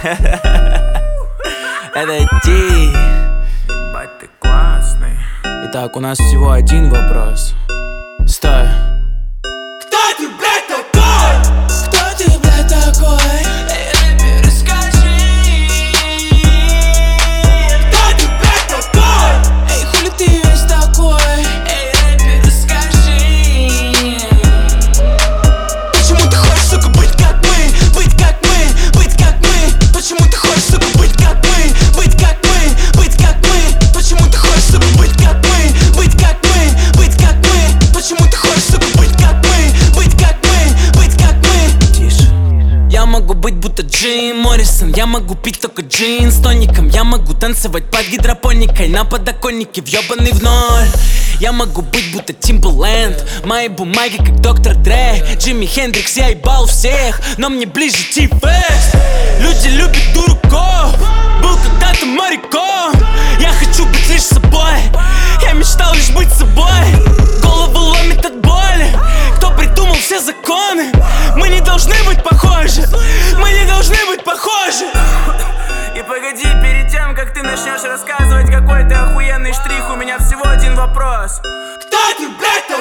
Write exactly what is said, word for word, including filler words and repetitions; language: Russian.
Это Ти. Ебать, ты классный. Итак, у нас всего один вопрос. Стой. Кто ты, блядь, такой? Кто ты, блядь, такой? Эй, рэпер, расскажи. Кто ты, блядь, такой? Эй, хули ты весь такой? Эй, рэпер, расскажи. Почему ты хочешь, сука, быть как мы? Быть как мы, быть как мы. Почему ты хочешь, сука, быть как мы? Быть как мы, быть как мы. Почему ты хочешь, сука, быть как мы? Быть как мы, быть как мы. Почему ты хочешь, сука, быть как мы? Быть как мы, быть как мы. Тише. Я могу быть будто Джим Моррисон. Я могу пить только джин с тоником. Я могу танцевать под гидропоникой на подоконнике, въебаный в ноль. Я могу быть будто Тимберленд. Мои бумаги как доктор Дре, Джимми Хендрикс, я ебал всех, но мне ближе Ти-Фест. Люди любят дураков. Был когда-то моряком. Я хочу быть лишь собой. Я мечтал лишь быть собой. Голову ломит от боли. Кто придумал все законы? Мы не должны быть похожи. Мы не должны быть похожи. И погоди, перед тем, как ты начнешь рассказывать какой-то охуенный штрих, у меня всего один вопрос. Кто ты, блядь,